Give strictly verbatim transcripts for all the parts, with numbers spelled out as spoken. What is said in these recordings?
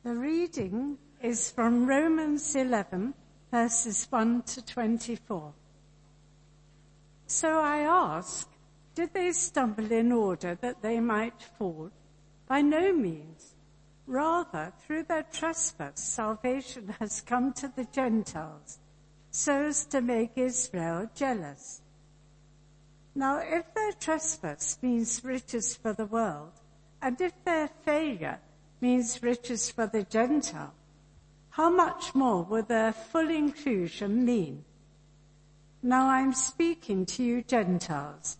The reading is from Romans eleven, verses one to twenty-four. So I ask, did they stumble in order that they might fall? By no means. Rather, through their trespass, salvation has come to the Gentiles, so as to make Israel jealous. Now, if their trespass means riches for the world, and if their failure means riches for the Gentile, how much more will their full inclusion mean? Now I'm speaking to you Gentiles.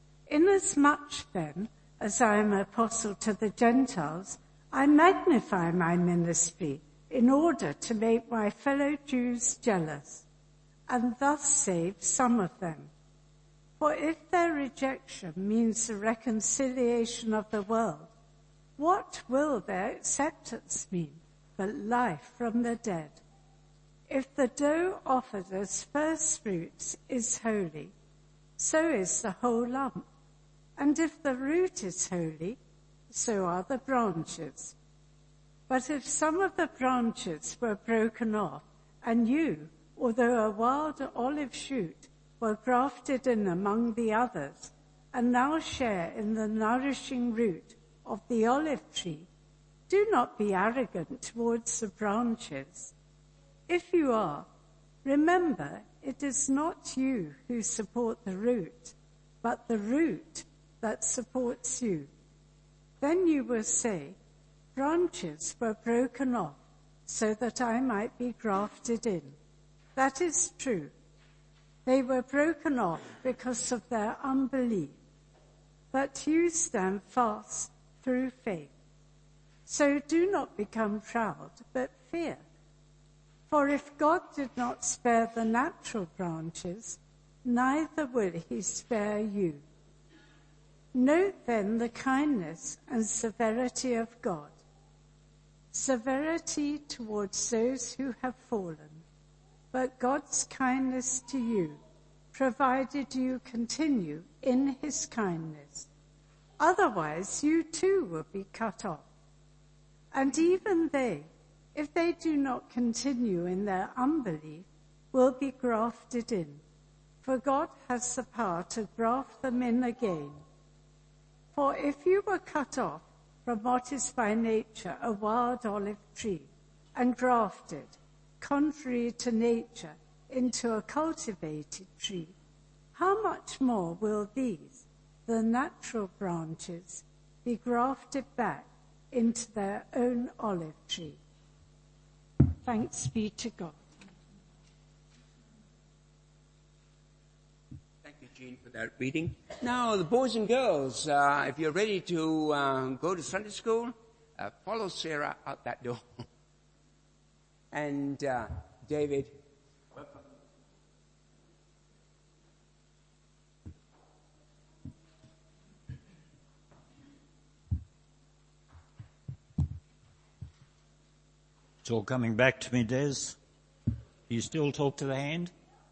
Inasmuch then as I am apostle to the Gentiles, I magnify my ministry in order to make my fellow Jews jealous, and thus save some of them. For if their rejection means the reconciliation of the world, what will their acceptance mean but life from the dead? If the dough offered as first fruits is holy, so is the whole lump. And if the root is holy, so are the branches. But if some of the branches were broken off, and you, although a wild olive shoot, were grafted in among the others, and now share in the nourishing root of the olive tree, do not be arrogant towards the branches. If you are, remember it is not you who support the root, but the root that supports you. Then you will say, branches were broken off so that I might be grafted in. That is true. They were broken off because of their unbelief, but you stand fast through faith. So do not become proud, but fear. For if God did not spare the natural branches, neither will he spare you. Note then the kindness and severity of God. Severity towards those who have fallen, but God's kindness to you, provided you continue in his kindness. Otherwise you too will be cut off. And even they, if they do not continue in their unbelief, will be grafted in, for God has the power to graft them in again. For if you were cut off from what is by nature a wild olive tree, and grafted, contrary to nature, into a cultivated tree, how much more will these, the natural branches, be grafted back into their own olive tree? Thanks be to God. Thank you, Jean, for that reading. Now, the boys and girls, uh, if you're ready to uh, go to Sunday school, uh, follow Sarah out that door. and uh, David, welcome. It's all coming back to me, Des. Do you still talk to the hand?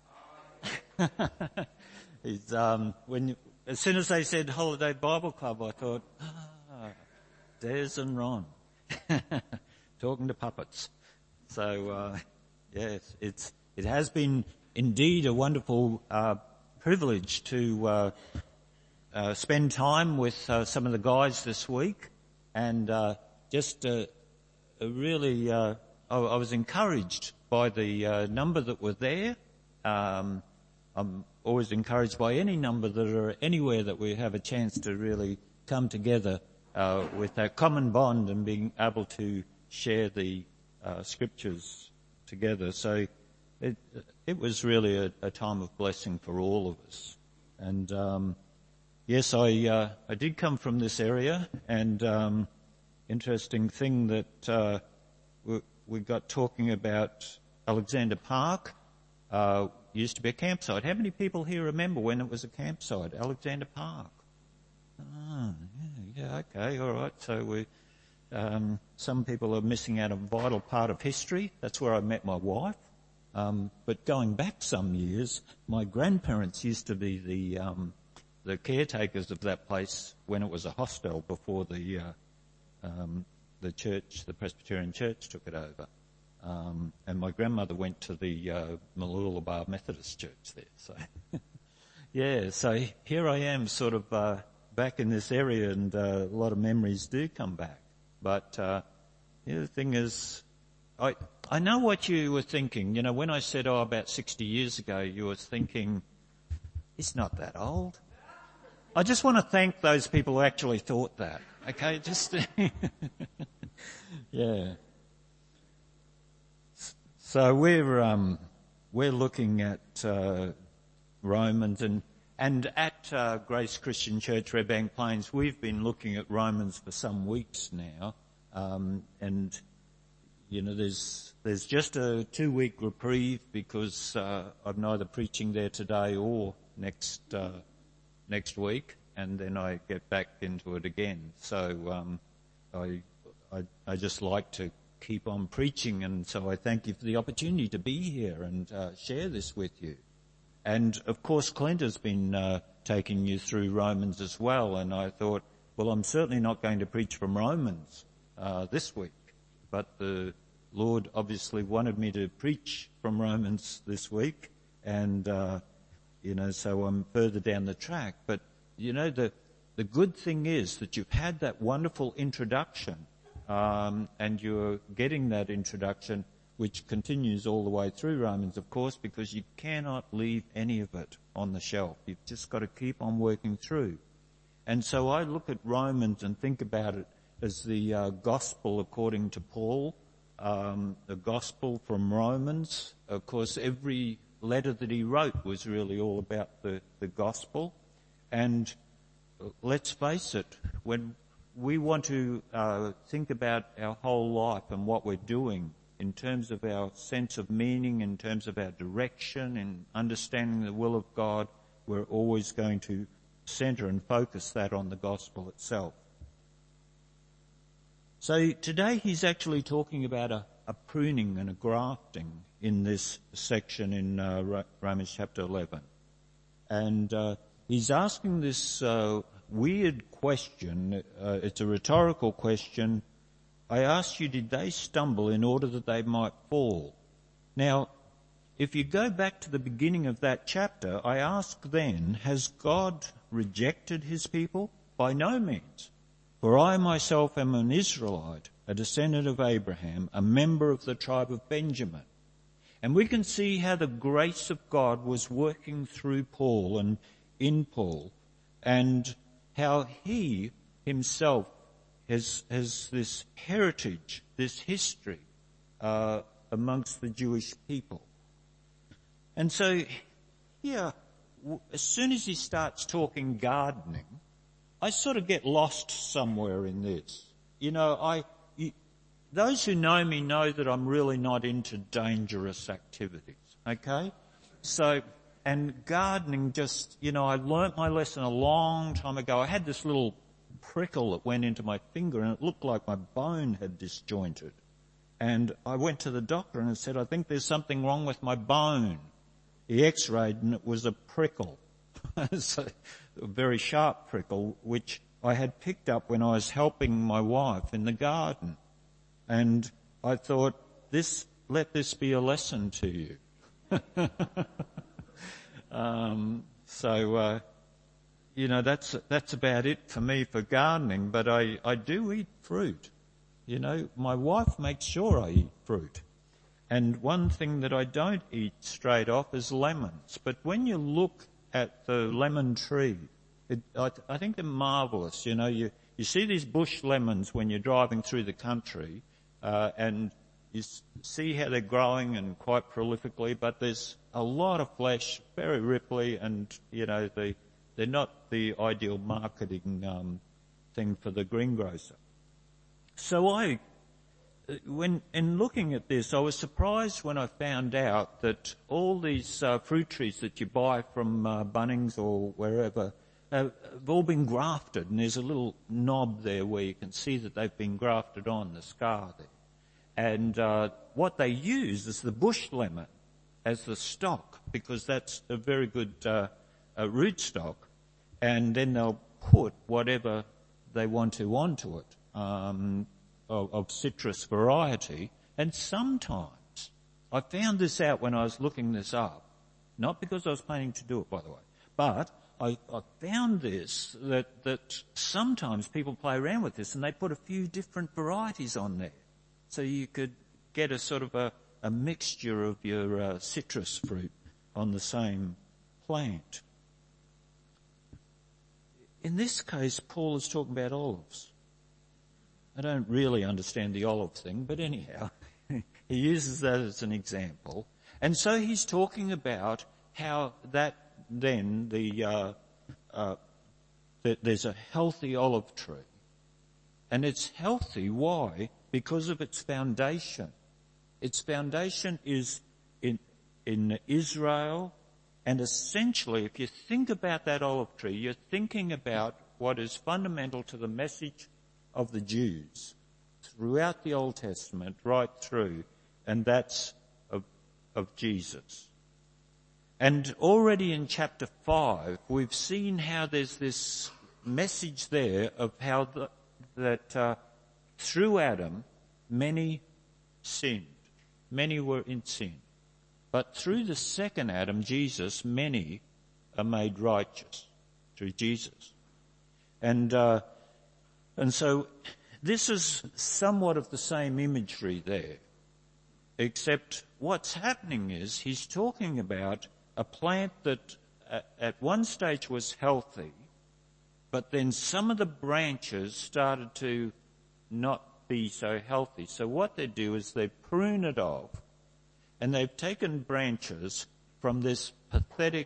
it's, um, when you, as soon as they said Holiday Bible Club, I thought, ah, Des and Ron talking to puppets. So, uh, yes, it's it has been indeed a wonderful uh, privilege to uh, uh, spend time with uh, some of the guys this week, and uh, just. Uh, Really, uh, I, I was encouraged by the uh, number that were there. Um, I'm always encouraged by any number that are anywhere that we have a chance to really come together uh, with that common bond and being able to share the uh, scriptures together. So it, it was really a, a time of blessing for all of us. And um, yes, I uh, I did come from this area, and um, interesting thing that uh, we, we got talking about Alexander Park. Uh, used to be a campsite. How many people here remember when it was a campsite, Alexander Park? Ah, yeah, yeah okay, all right. So we, um, some people are missing out a vital part of history. That's where I met my wife. Um, but going back some years, my grandparents used to be the um, the caretakers of that place when it was a hostel before the uh, Um, the church, the Presbyterian church took it over. Um, and my grandmother went to the uh, Mooloolaba Methodist Church there. So, yeah, so here I am sort of uh, back in this area, and uh, a lot of memories do come back. But uh, yeah, the thing is, I I know what you were thinking. You know, when I said, oh, about sixty years ago, you were thinking, it's not that old. I just want to thank those people who actually thought that. Okay, just, yeah. So we're um, we're looking at uh, Romans, and and at uh, Grace Christian Church, Redbank Plains, we've been looking at Romans for some weeks now, um, and you know there's there's just a two week reprieve because uh, I'm neither preaching there today or next uh, next week, and then I get back into it again. So um, I, I I just like to keep on preaching, and so I thank you for the opportunity to be here and uh, share this with you. And of course Clint has been uh, taking you through Romans as well, and I thought, well, I'm certainly not going to preach from Romans uh, this week, but the Lord obviously wanted me to preach from Romans this week, and uh, you know, so I'm further down the track. But you know, the the good thing is that you've had that wonderful introduction. Um, and you're getting that introduction, which continues all the way through Romans, of course, because you cannot leave any of it on the shelf. You've just got to keep on working through. And so I look at Romans and think about it as the uh, gospel according to Paul, um, the gospel from Romans. Of course, every letter that he wrote was really all about the, the gospel. And let's face it, when we want to uh, think about our whole life and what we're doing in terms of our sense of meaning, in terms of our direction, in understanding the will of God. We're always going to centre and focus that on the gospel itself. So today he's actually talking about a, a pruning and a grafting in this section in uh, Romans chapter eleven. And uh, he's asking this uh, weird question. Uh, it's a rhetorical question. I ask you, did they stumble in order that they might fall? Now, if you go back to the beginning of that chapter, I ask then, has God rejected his people? By no means. For I myself am an Israelite, a descendant of Abraham, a member of the tribe of Benjamin. And we can see how the grace of God was working through Paul and in Paul, and how he himself has, has this heritage, this history uh, amongst the Jewish people. And so here, as soon as he starts talking gardening, I sort of get lost somewhere in this. You know, I you, those who know me know that I'm really not into dangerous activities, okay? So... And gardening just, you know, I learnt my lesson a long time ago. I had this little prickle that went into my finger and it looked like my bone had disjointed. And I went to the doctor and I said, I think there's something wrong with my bone. He x-rayed and it was a prickle. So, a very sharp prickle, which I had picked up when I was helping my wife in the garden. And I thought, this, let this be a lesson to you. Um, so, uh, you know, that's, that's about it for me for gardening, but I, I do eat fruit. You know, my wife makes sure I eat fruit. And one thing that I don't eat straight off is lemons. But when you look at the lemon tree, it, I, I think they're marvellous. You know, you, you see these bush lemons when you're driving through the country, uh, and you see how they're growing and quite prolifically, but there's a lot of flesh, very ripply, and, you know, they, they're not the ideal marketing um, thing for the greengrocer. So I, when in looking at this, I was surprised when I found out that all these uh, fruit trees that you buy from uh, Bunnings or wherever have, have all been grafted, and there's a little knob there where you can see that they've been grafted on, the scar there. And uh, what they use is the bush lemon as the stock, because that's a very good uh, uh, root stock, and then they'll put whatever they want to onto it. Um, of, of citrus variety. And sometimes, I found this out when I was looking this up, not because I was planning to do it, by the way, but I, I found this, that, that sometimes people play around with this and they put a few different varieties on there. So you could get a sort of a, a mixture of your uh, citrus fruit on the same plant. In this case, Paul is talking about olives. I don't really understand the olive thing, but anyhow, he uses that as an example. And so he's talking about how that then, the uh, uh, that there's a healthy olive tree. And it's healthy, why? Because of its foundation. Its foundation is in, in Israel. And essentially, if you think about that olive tree, you're thinking about what is fundamental to the message of the Jews throughout the Old Testament, right through, and that's of, of Jesus. And already in chapter five, we've seen how there's this message there of how the, that uh, through Adam, many sinned. Many were in sin. But through the second Adam, Jesus, many are made righteous through Jesus. And uh, and so this is somewhat of the same imagery there, except what's happening is he's talking about a plant that at one stage was healthy, but then some of the branches started to not be so healthy. So what they do is they prune it off. And they've taken branches from this pathetic,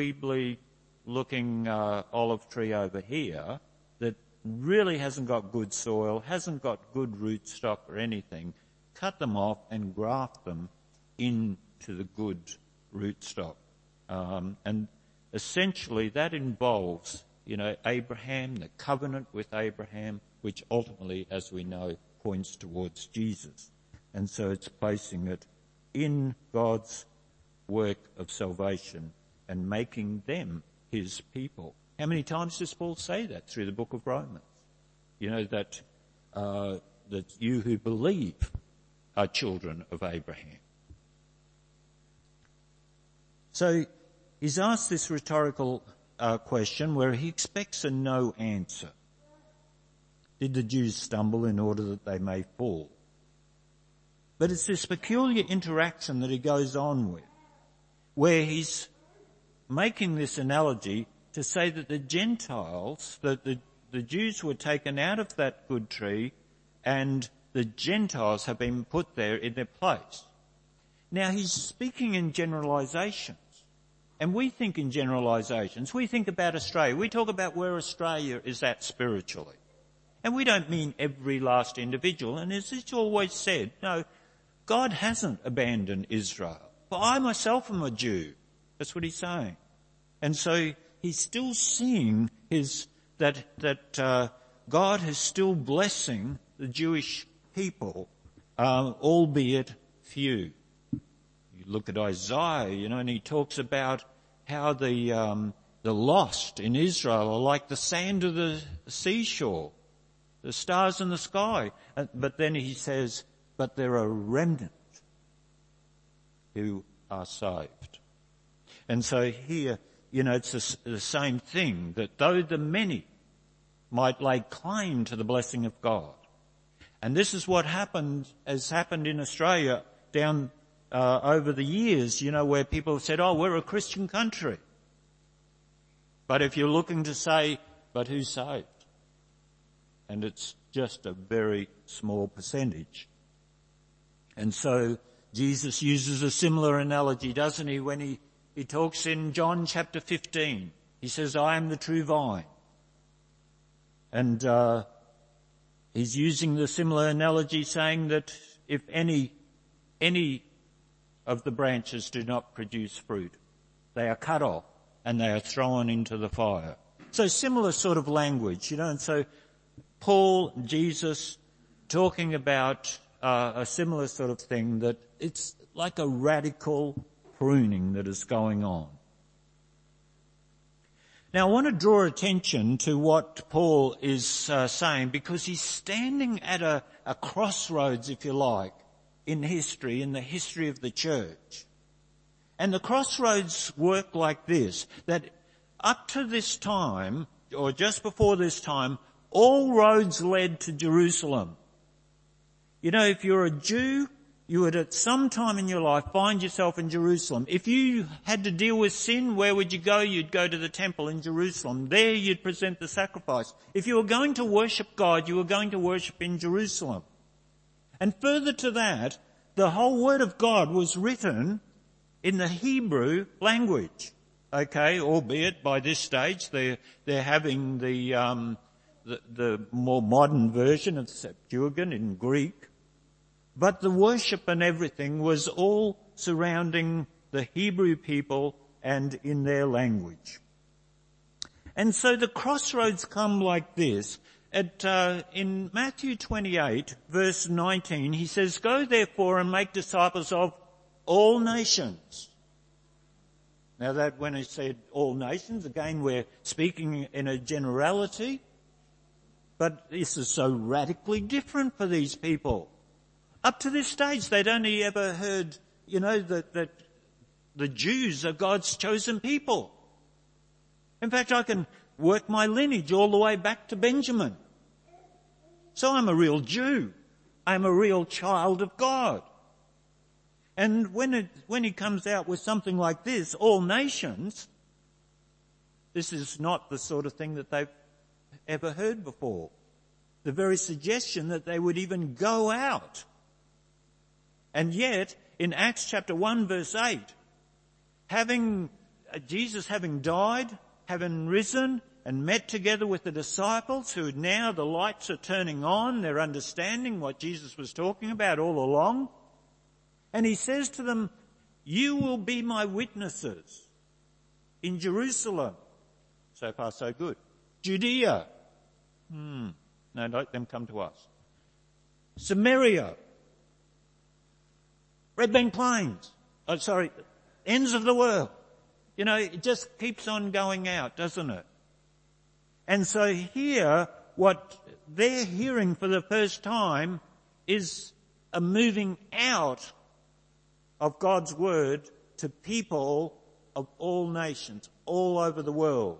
dweebly-looking uh, olive tree over here that really hasn't got good soil, hasn't got good rootstock or anything, cut them off and graft them into the good rootstock. Um, and essentially that involves, you know, Abraham, the covenant with Abraham, which ultimately, as we know, points towards Jesus. And so it's placing it in God's work of salvation and making them his people. How many times does Paul say that through the book of Romans? You know, that, uh, that you who believe are children of Abraham. So he's asked this rhetorical uh, question where he expects a no answer. Did the Jews stumble in order that they may fall? But it's this peculiar interaction that he goes on with, where he's making this analogy to say that the Gentiles, that the, the Jews were taken out of that good tree and the Gentiles have been put there in their place. Now he's speaking in generalizations. And we think in generalizations. We think about Australia. We talk about where Australia is at spiritually. And we don't mean every last individual. And as it's always said, no, God hasn't abandoned Israel. For I myself am a Jew. That's what he's saying. And so he's still seeing his, that, that, uh, God is still blessing the Jewish people, uh, albeit few. You look at Isaiah, you know, and he talks about how the, um, the lost in Israel are like the sand of the seashore, the stars in the sky. But then he says, but there are a remnant who are saved. And so here, you know, it's the, the same thing, that though the many might lay claim to the blessing of God, and this is what happened, has happened in Australia down uh, over the years, you know, where people have said, oh, we're a Christian country. But if you're looking to say, but who's saved? And it's just a very small percentage. And so Jesus uses a similar analogy, doesn't he, when he, he talks in John chapter fifteen. He says, I am the true vine. And uh he's using the similar analogy, saying that if any any of the branches do not produce fruit, they are cut off and they are thrown into the fire. So similar sort of language, you know, and so Paul, Jesus, talking about uh, a similar sort of thing, that it's like a radical pruning that is going on. Now I want to draw attention to what Paul is uh, saying, because he's standing at a, a crossroads, if you like, in history, in the history of the church. And the crossroads work like this, that up to this time, or just before this time, all roads led to Jerusalem. You know, if you're a Jew, you would at some time in your life find yourself in Jerusalem. If you had to deal with sin, where would you go? You'd go to the temple in Jerusalem. There you'd present the sacrifice. If you were going to worship God, you were going to worship in Jerusalem. And further to that, the whole Word of God was written in the Hebrew language. Okay, albeit by this stage they're, they're having the, um, the, the more modern version of the Septuagint in Greek. But the worship and everything was all surrounding the Hebrew people and in their language. And so the crossroads come like this. At, uh, in Matthew twenty-eight, verse nineteen, he says, "Go therefore and make disciples of all nations." Now that when he said all nations, again we're speaking in a generality, but this is so radically different for these people. Up to this stage, they'd only ever heard, you know, that, that the Jews are God's chosen people. In fact, I can work my lineage all the way back to Benjamin. So I'm a real Jew. I'm a real child of God. And when it, when he comes out with something like this, all nations, this is not the sort of thing that they've ever heard before. The very suggestion that they would even go out. And yet, in Acts chapter one verse eight, having, uh, Jesus having died, having risen and met together with the disciples, who now the lights are turning on, they're understanding what Jesus was talking about all along. And he says to them, "You will be my witnesses in Jerusalem." So far so good. Judea. Hmm. No, let them come to us. Samaria. Red Bank Plains. Oh, sorry. Ends of the world. You know, it just keeps on going out, doesn't it? And so here, what they're hearing for the first time is a moving out of God's word to people of all nations, all over the world.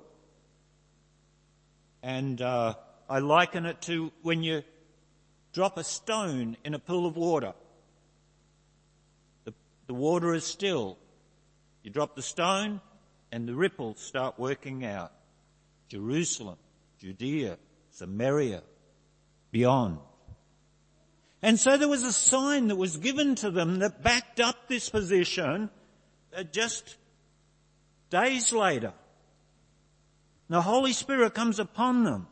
And uh, I liken it to when you drop a stone in a pool of water. The, the water is still. You drop the stone and the ripples start working out. Jerusalem, Judea, Samaria, beyond. And so there was a sign that was given to them that backed up this position uh, just days later. The Holy Spirit comes upon them.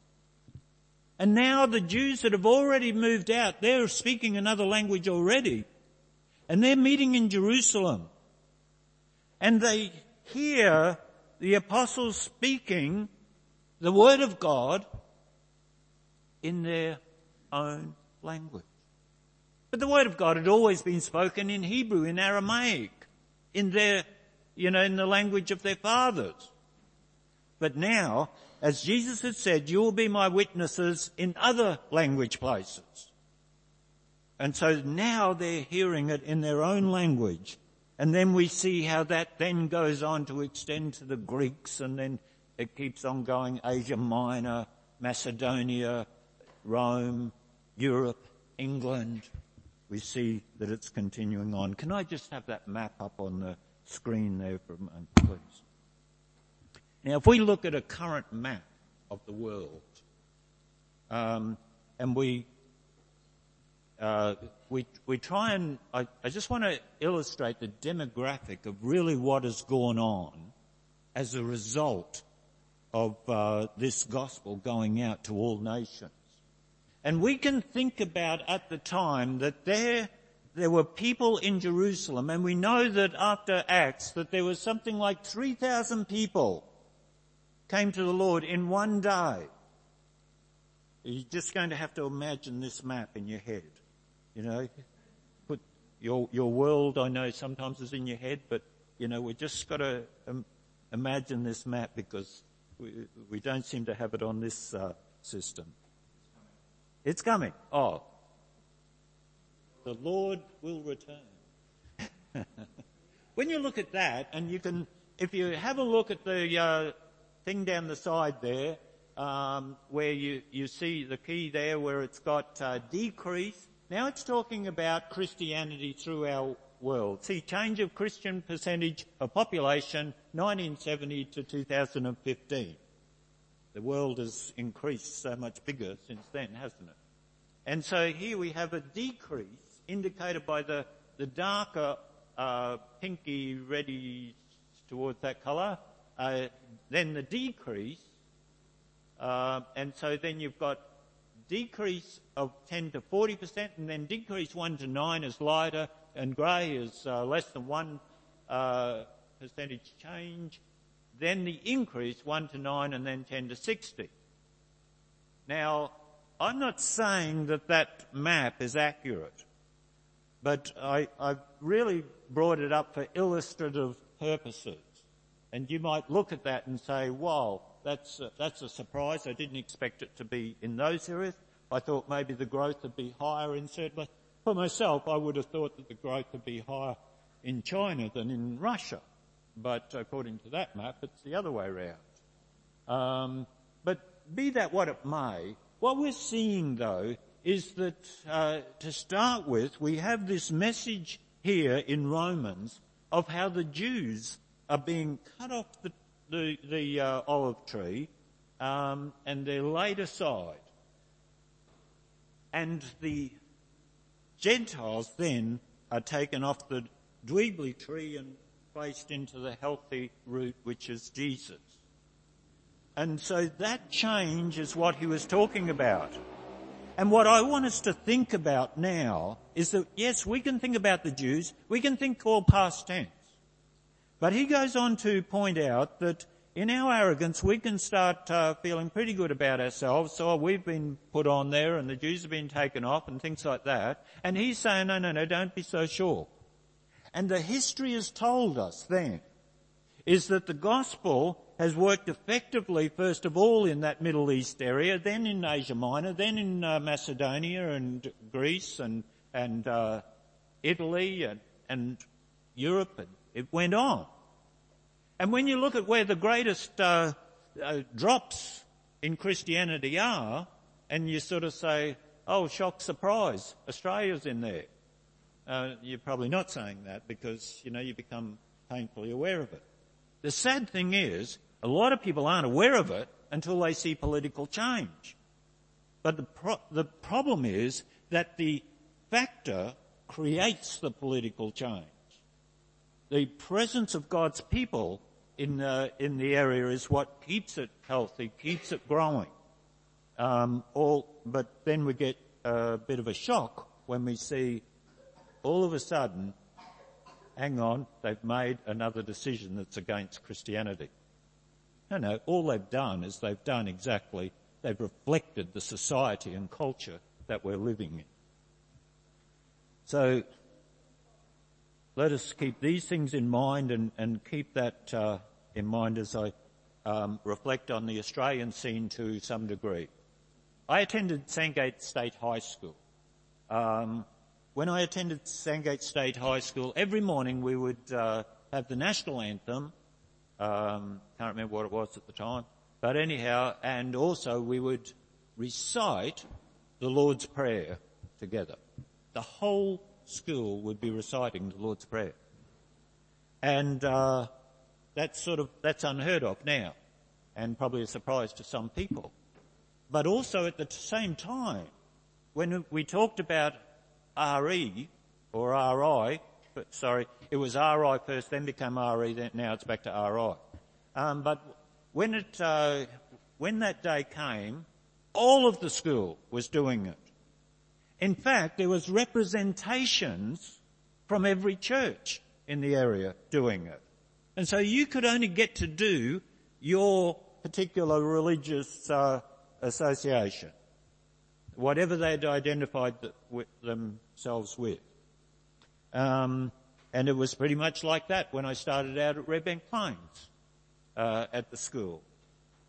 And now the Jews that have already moved out, they're speaking another language already. And they're meeting in Jerusalem. And they hear the apostles speaking the word of God in their own language. But the word of God had always been spoken in Hebrew, in Aramaic, in their, you know, in the language of their fathers. But now, as Jesus had said, you will be my witnesses in other language places. And so now they're hearing it in their own language. And then we see how that then goes on to extend to the Greeks, and then it keeps on going, Asia Minor, Macedonia, Rome, Europe, England. We see that it's continuing on. Can I just have that map up on the screen there for a moment, please? Now, if we look at a current map of the world, um, and we uh, we we try and I, I just want to illustrate the demographic of really what has gone on as a result of uh, this gospel going out to all nations. And we can think about at the time that there there were people in Jerusalem, and we know that after Acts that there was something like three thousand people came to the Lord in one day. You're just going to have to imagine this map in your head. You know, put your your world, I know sometimes is in your head, but, you know, we've just got to um, imagine this map, because We, we don't seem to have it on this uh, system. It's coming. Oh. The Lord will return. When you look at that, and you can, if you have a look at the uh, thing down the side there, um, where you, you see the key there where it's got uh, decrease, now it's talking about Christianity through our world. See, change of Christian percentage of population, nineteen seventy to two thousand fifteen. The world has increased so much bigger since then, hasn't it? And so here we have a decrease indicated by the, the darker uh, pinky reddy towards that colour, uh, then the decrease, uh, and so then you've got decrease of ten to forty percent, and then decrease one to nine is lighter, and grey is uh, less than one uh, percentage change. Then the increase, one to nine, and then ten to sixty. Now, I'm not saying that that map is accurate, but I, I've really brought it up for illustrative purposes. And you might look at that and say, wow, that's a, that's a surprise. I didn't expect it to be in those areas. I thought maybe the growth would be higher in certain places. For myself, I would have thought that the growth would be higher in China than in Russia. But according to that map, it's the other way around. Um, but be that what it may, what we're seeing, though, is that, uh, to start with, we have this message here in Romans of how the Jews are being cut off the, the, the uh, olive tree, um, and they're laid aside. And the Gentiles then are taken off the dweebly tree and placed into the healthy root, which is Jesus. And so that change is what he was talking about. And what I want us to think about now is that, yes, we can think about the Jews, we can think all past tense. But he goes on to point out that in our arrogance, we can start uh, feeling pretty good about ourselves. So we've been put on there and the Jews have been taken off and things like that. And he's saying, no, no, no, don't be so sure. And the history has told us then is that the gospel has worked effectively, first of all, in that Middle East area, then in Asia Minor, then in uh, Macedonia and Greece and, and uh, Italy and, and Europe, and it went on. And when you look at where the greatest uh, uh, drops in Christianity are, and you sort of say, oh, shock, surprise, Australia's in there. Uh, you're probably not saying that because, you know, you become painfully aware of it. The sad thing is, a lot of people aren't aware of it until they see political change. But the, pro- the problem is that the factor creates the political change. The presence of God's people in uh, in the area is what keeps it healthy, keeps it growing. Um, all, but then we get a bit of a shock when we see all of a sudden, hang on, they've made another decision that's against Christianity. No, no, all they've done is they've done exactly, they've reflected the society and culture that we're living in. So, let us keep these things in mind and, and keep that uh, in mind as I um, reflect on the Australian scene to some degree. I attended Sandgate State High School. Um, when I attended Sandgate State High School, every morning we would uh, have the national anthem. Um, can't remember what it was at the time, but anyhow, and also we would recite the Lord's Prayer together. The whole school would be reciting the Lord's Prayer. And uh, that's sort of, that's unheard of now, and probably a surprise to some people. But also at the same time, when we talked about R E, or R I, but sorry, it was R I first, then became R E, then now it's back to R I. Um, but when it, uh, when that day came, all of the school was doing it. In fact, there was representations from every church in the area doing it. And so you could only get to do your particular religious uh, association, whatever they'd identified th- with themselves with. Um, and it was pretty much like that when I started out at Redbank Plains uh, at the school.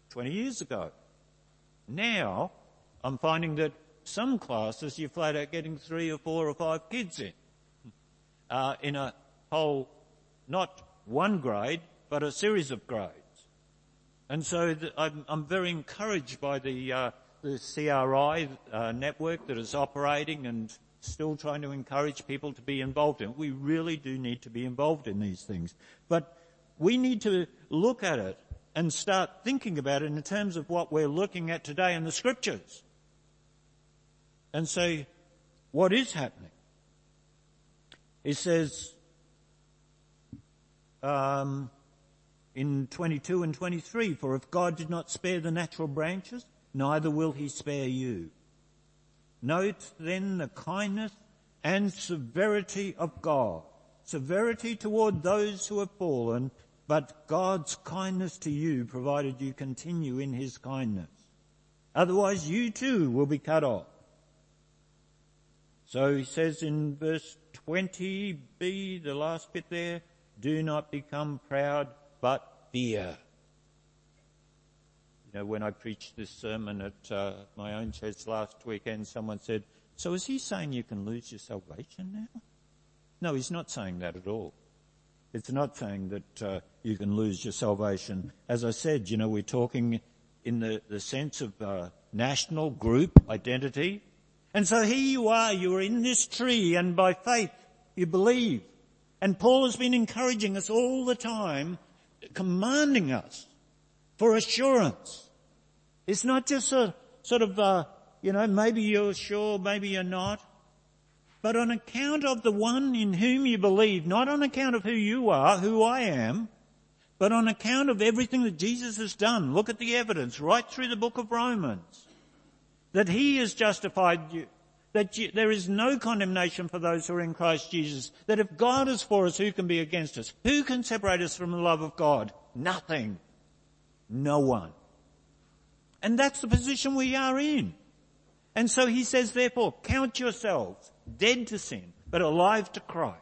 twenty years ago. Now, I'm finding that some classes you're flat out getting three or four or five kids in, uh, in a whole, not one grade, but a series of grades. And so the, I'm, I'm very encouraged by the, uh, the C R I uh, network that is operating and still trying to encourage people to be involved in it. We really do need to be involved in these things. But we need to look at it and start thinking about it in terms of what we're looking at today in the scriptures. And say, what is happening? It says, um, in twenty-two and twenty-three, for if God did not spare the natural branches, neither will he spare you. Note then the kindness and severity of God. Severity toward those who have fallen, but God's kindness to you, provided you continue in his kindness. Otherwise you too will be cut off. So he says in verse twenty b, the last bit there, do not become proud, but fear. You know, when I preached this sermon at uh, my own church last weekend, someone said, so is he saying you can lose your salvation now? No, he's not saying that at all. It's not saying that uh, you can lose your salvation. As I said, you know, we're talking in the, the sense of uh, national group identity. And so here you are, you're in this tree, and by faith you believe. And Paul has been encouraging us all the time, commanding us for assurance. It's not just a sort of, uh, you know, maybe you're sure, maybe you're not. But on account of the one in whom you believe, not on account of who you are, who I am, but on account of everything that Jesus has done. Look at the evidence right through the book of Romans. That he has justified you. That you, there is no condemnation for those who are in Christ Jesus. That if God is for us, who can be against us? Who can separate us from the love of God? Nothing. No one. And that's the position we are in. And so he says, therefore, count yourselves dead to sin, but alive to Christ.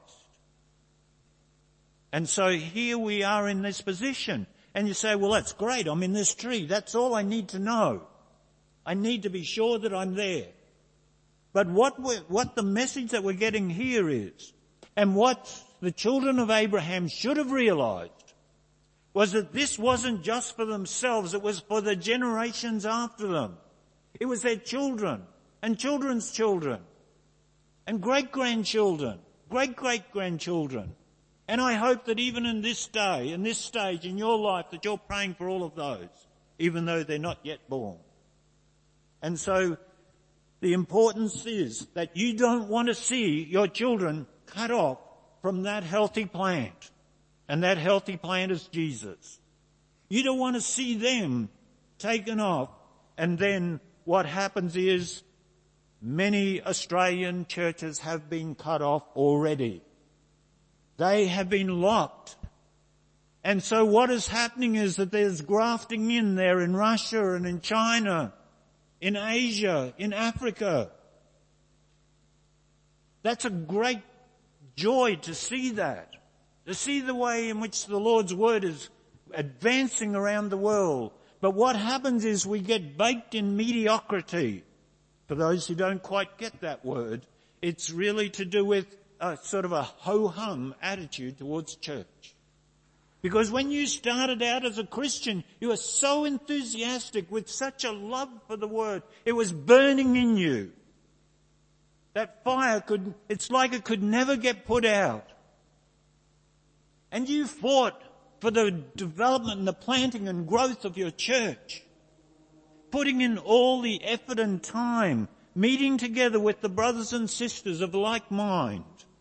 And so here we are in this position. And you say, well, that's great. I'm in this tree. That's all I need to know. I need to be sure that I'm there. But what we're, what the message that we're getting here is, and what the children of Abraham should have realized, was that this wasn't just for themselves, it was for the generations after them. It was their children, and children's children, and great-grandchildren, great-great-grandchildren. And I hope that even in this day, in this stage in your life, that you're praying for all of those, even though they're not yet born. And so the importance is that you don't want to see your children cut off from that healthy plant. And that healthy plant is Jesus. You don't want to see them taken off. And then what happens is many Australian churches have been cut off already. They have been locked. And so what is happening is that there's grafting in there in Russia and in China, in Asia, in Africa. That's a great joy to see that. To see the way in which the Lord's word is advancing around the world. But what happens is we get baked in mediocrity. For those who don't quite get that word, it's really to do with a sort of a ho-hum attitude towards church. Because when you started out as a Christian, you were so enthusiastic with such a love for the word. It was burning in you. That fire could, it's like it could never get put out. And you fought for the development and the planting and growth of your church, putting in all the effort and time, meeting together with the brothers and sisters of like mind.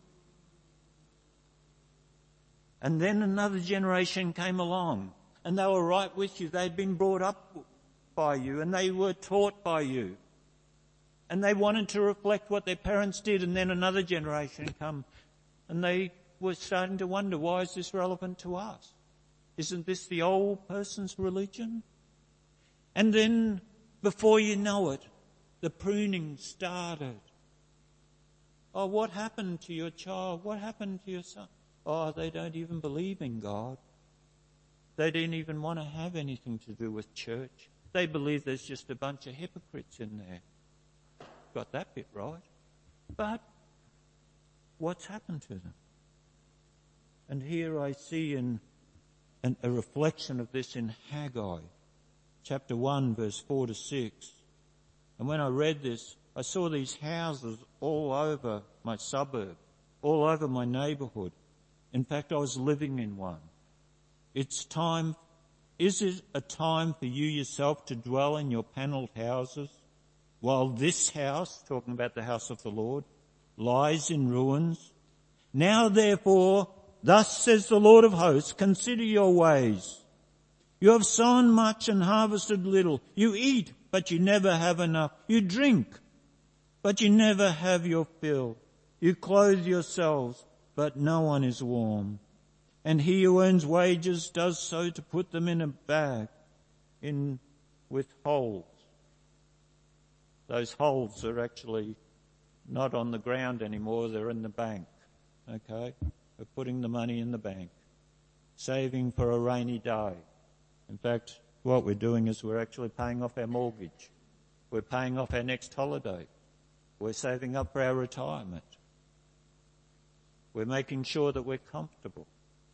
And then another generation came along, and they were right with you. They'd been brought up by you, and they were taught by you. And they wanted to reflect what their parents did, and then another generation come, and they were starting to wonder, why is this relevant to us? Isn't this the old person's religion? And then, before you know it, the pruning started. Oh, what happened to your child? What happened to your son? Oh, they don't even believe in God. they didn't even want to have anything to do with church. They believe there's just a bunch of hypocrites in there. Got that bit right. But what's happened to them? And here I see in, in a reflection of this in Haggai, chapter one, verse four to six. And when I read this, I saw these houses all over my suburb, all over my neighbourhood. In fact, I was living in one. It's time, is it a time for you yourself to dwell in your panelled houses, while this house, talking about the house of the Lord, lies in ruins? Now therefore, thus says the Lord of hosts, consider your ways. You have sown much and harvested little. You eat, but you never have enough. You drink, but you never have your fill. You clothe yourselves, but no one is warm. And he who earns wages does so to put them in a bag, in with holes. Those holes are actually not on the ground anymore, they're in the bank. Okay? We're putting the money in the bank, saving for a rainy day. In fact, what we're doing is we're actually paying off our mortgage. We're paying off our next holiday. We're saving up for our retirement. We're making sure that we're comfortable.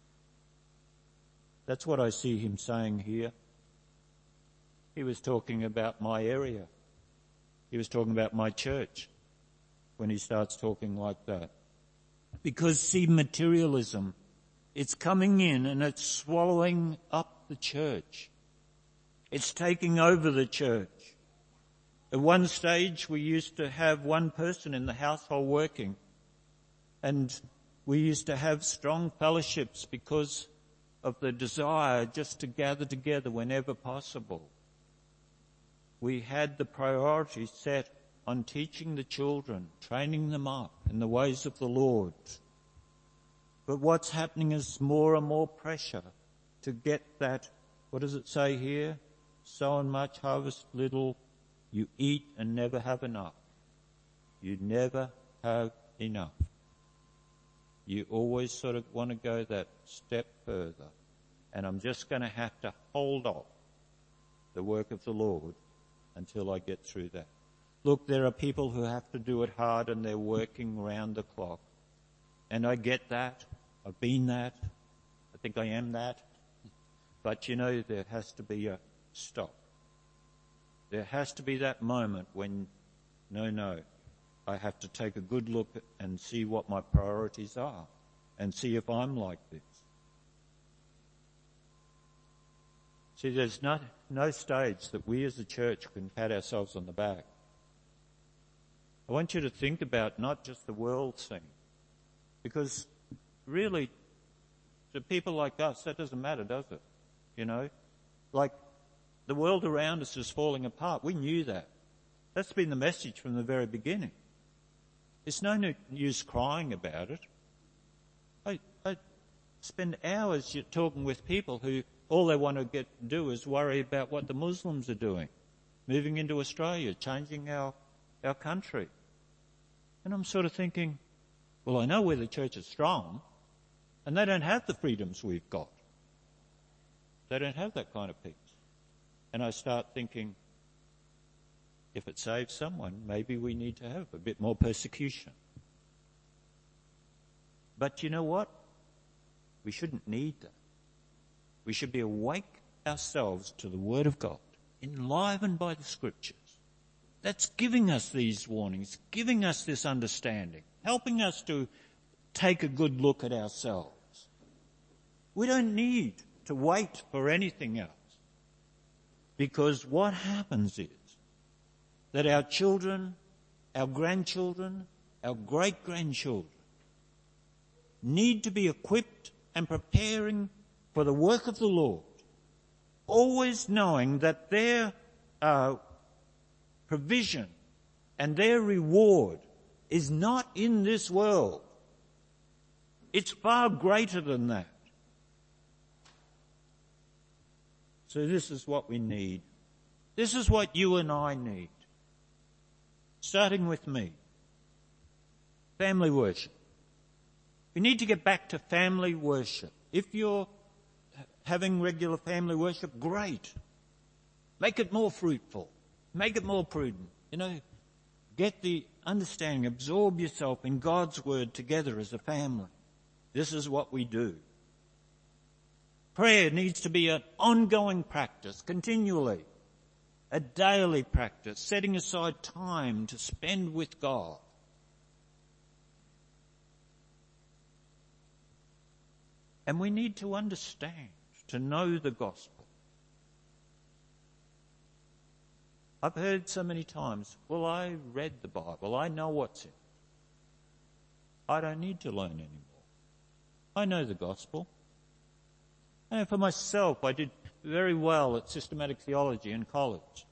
That's what I see him saying here. He was talking about my area. He was talking about my church when he starts talking like that. Because see, materialism, it's coming in and it's swallowing up the church. It's taking over the church. At one stage, we used to have one person in the household working, and we used to have strong fellowships because of the desire just to gather together whenever possible. We had the priority set on teaching the children, training them up in the ways of the Lord. But what's happening is more and more pressure to get that, what does it say here? Sow much, harvest little, you eat and never have enough. You never have enough. You always sort of want to go that step further. And I'm just going to have to hold off the work of the Lord until I get through that. Look, there are people who have to do it hard and they're working round the clock. And I get that. I've been that. I think I am that. But you know, there has to be a stop. There has to be that moment when, no, no, I have to take a good look and see what my priorities are and see if I'm like this. See, there's not, no stage that we as a church can pat ourselves on the back. I want you to think about not just the world thing, because really, to people like us, that doesn't matter, does it? You know, like the world around us is falling apart. We knew that. That's been the message from the very beginning. It's no use crying about it. I, I spend hours talking with people who all they want to get do is worry about what the Muslims are doing, moving into Australia, changing our, our country. And I'm sort of thinking, well, I know where the church is strong, and they don't have the freedoms we've got. They don't have that kind of peace. And I start thinking, if it saves someone, maybe we need to have a bit more persecution. But you know what? We shouldn't need that. We should be awake ourselves to the Word of God, enlivened by the Scriptures. That's giving us these warnings, giving us this understanding, helping us to take a good look at ourselves. We don't need to wait for anything else, because what happens is that our children, our grandchildren, our great-grandchildren need to be equipped and preparing for the work of the Lord, always knowing that their uh, provision and their reward is not in this world. It's far greater than that. So this is what we need. This is what you and I need. Starting with me. Family worship. We need to get back to family worship. If you're having regular family worship, great. Make it more fruitful. Make it more prudent. You know, get the understanding, absorb yourself in God's word together as a family. This is what we do. Prayer needs to be an ongoing practice, continually. A daily practice, setting aside time to spend with God. And we need to understand, to know the gospel. I've heard so many times, well, I read the Bible, I know what's in it. I don't need to learn anymore. I know the gospel. And for myself, I did very well at systematic theology in college.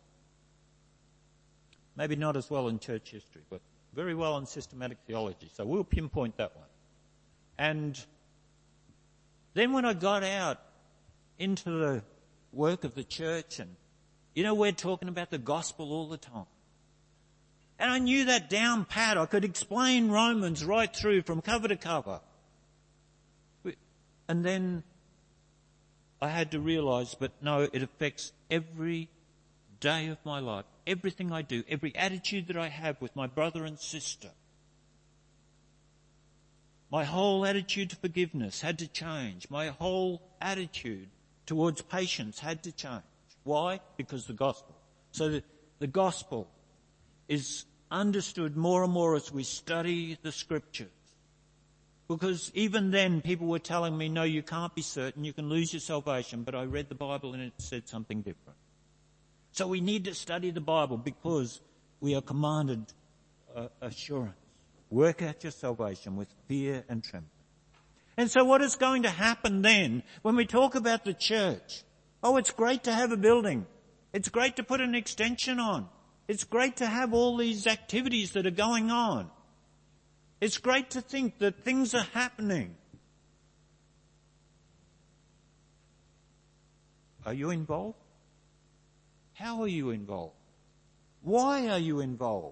Maybe not as well in church history, but very well in systematic theology. So we'll pinpoint that one. And then when I got out into the work of the church, and, you know, we're talking about the gospel all the time. And I knew that down pat. I could explain Romans right through from cover to cover. And then I had to realize, but no, it affects every day of my life, everything I do, every attitude that I have with my brother and sister. My whole attitude to forgiveness had to change. My whole attitude towards patience had to change. Why? Because the gospel. So the, the gospel is understood more and more as we study the scriptures. Because even then people were telling me, no, you can't be certain, you can lose your salvation, but I read the Bible and it said something different. So we need to study the Bible because we are commanded uh, assurance. Work out your salvation with fear and trembling. And so what is going to happen then when we talk about the church? Oh, it's great to have a building. It's great to put an extension on. It's great to have all these activities that are going on. It's great to think that things are happening. Are you involved? How are you involved? Why are you involved?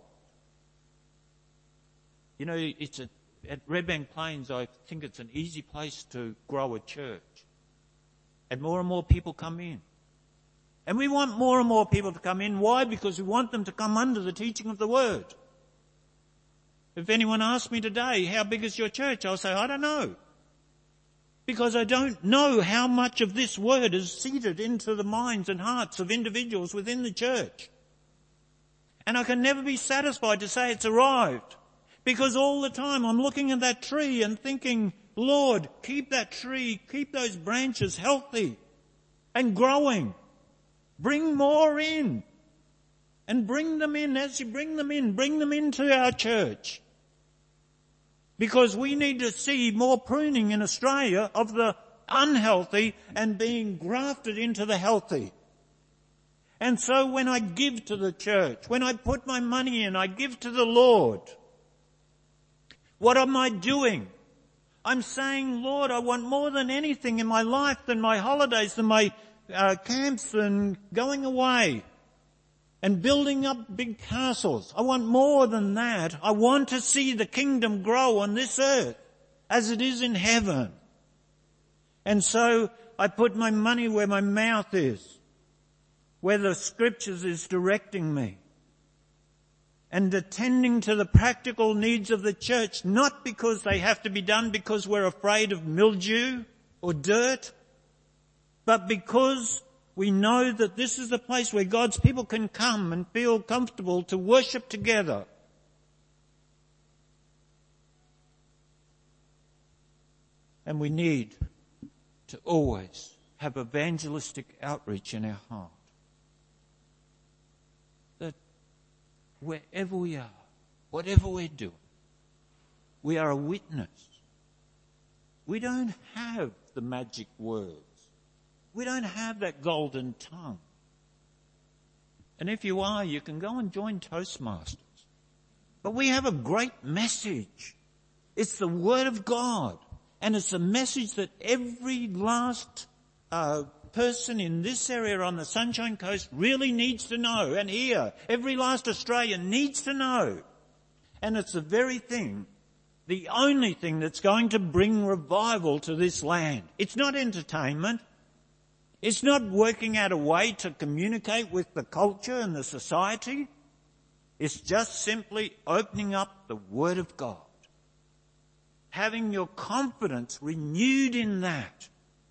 You know, it's a, at Redbank Plains, I think it's an easy place to grow a church. And more and more people come in. And we want more and more people to come in. Why? Because we want them to come under the teaching of the Word. If anyone asks me today, how big is your church? I'll say, I don't know. Because I don't know how much of this Word is seeded into the minds and hearts of individuals within the church. And I can never be satisfied to say it's arrived. Because all the time I'm looking at that tree and thinking, Lord, keep that tree, keep those branches healthy and growing. Bring more in. And bring them in. As you bring them in, bring them into our church. Because we need to see more pruning in Australia of the unhealthy and being grafted into the healthy. And so when I give to the church, when I put my money in, I give to the Lord. What am I doing? I'm saying, Lord, I want more than anything in my life than my holidays, than my uh, camps and going away and building up big castles. I want more than that. I want to see the kingdom grow on this earth as it is in heaven. And so I put my money where my mouth is, where the scriptures is directing me. And attending to the practical needs of the church, not because they have to be done because we're afraid of mildew or dirt, but because we know that this is the place where God's people can come and feel comfortable to worship together. And we need to always have evangelistic outreach in our heart. That wherever we are, whatever we're doing, we are a witness. We don't have the magic words. We don't have that golden tongue. And if you are, you can go and join Toastmasters. But we have a great message. It's the Word of God. And it's a message that every last uh, person in this area on the Sunshine Coast really needs to know. And here, every last Australian needs to know. And it's the very thing, the only thing that's going to bring revival to this land. It's not entertainment. It's not working out a way to communicate with the culture and the society. It's just simply opening up the Word of God. Having your confidence renewed in that.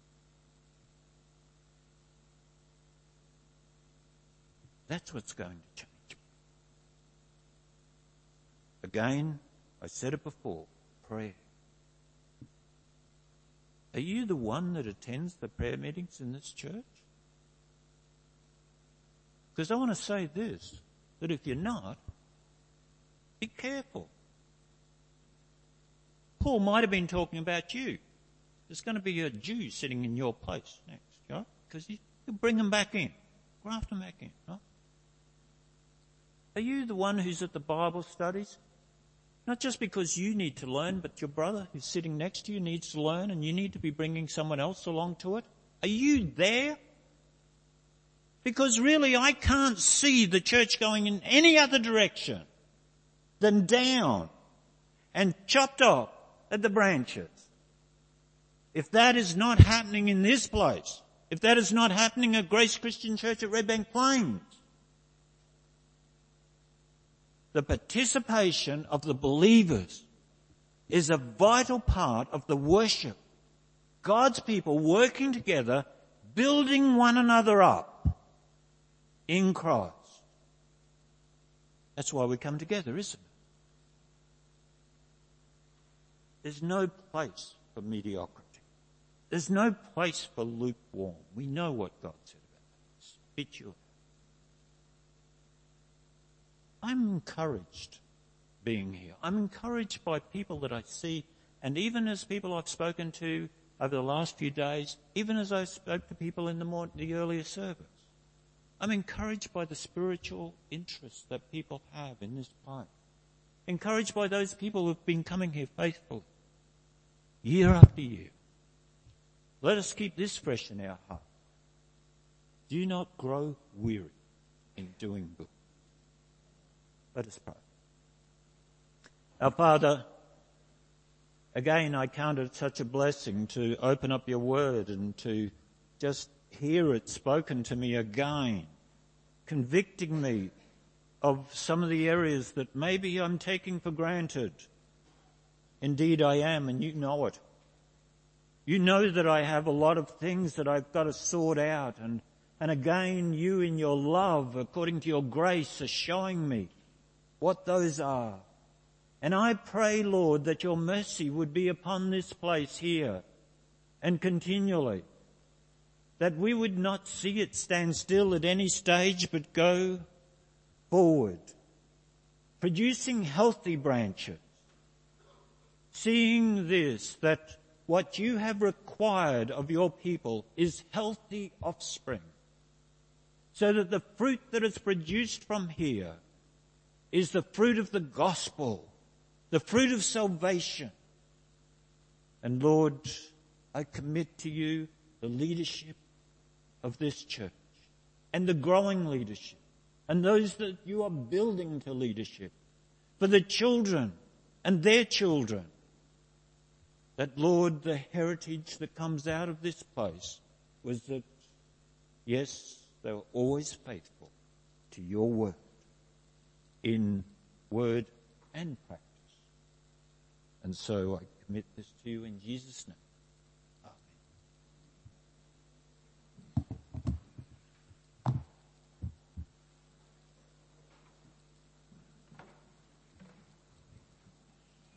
That's what's going to change. Again, I said it before, prayer. Are you the one that attends the prayer meetings in this church? Because I want to say this, that if you're not, be careful. Paul might have been talking about you. There's going to be a Jew sitting in your place next, right? Because you, you bring them back in, graft them back in, right? Are you the one who's at the Bible studies? Not just because you need to learn, but your brother who's sitting next to you needs to learn and you need to be bringing someone else along to it? Are you there? Because really I can't see the church going in any other direction than down and chopped off at the branches. If that is not happening in this place, if that is not happening at Grace Christian Church at Redbank Plains, the participation of the believers is a vital part of the worship. God's people working together, building one another up in Christ. That's why we come together, isn't it? There's no place for mediocrity. There's no place for lukewarm. We know what God said about that. Spit you. I'm encouraged being here. I'm encouraged by people that I see, and even as people I've spoken to over the last few days, even as I spoke to people in the, more, the earlier service, I'm encouraged by the spiritual interest that people have in this place. Encouraged by those people who've been coming here faithfully, year after year. Let us keep this fresh in our heart. Do not grow weary in doing good. Let us pray. Our Father, again, I count it such a blessing to open up your word and to just hear it spoken to me again, convicting me of some of the areas that maybe I'm taking for granted. Indeed, I am, and you know it. You know that I have a lot of things that I've got to sort out, and, and again, you in your love, according to your grace, are showing me what those are. And I pray, Lord, that your mercy would be upon this place here and continually, that we would not see it stand still at any stage but go forward, producing healthy branches, seeing this, that what you have required of your people is healthy offspring, so that the fruit that is produced from here is the fruit of the gospel, the fruit of salvation. And Lord, I commit to you the leadership of this church and the growing leadership and those that you are building to leadership, for the children and their children, that, Lord, the heritage that comes out of this place was that, yes, they were always faithful to your word, in word and practice. And so I commit this to you in Jesus' name.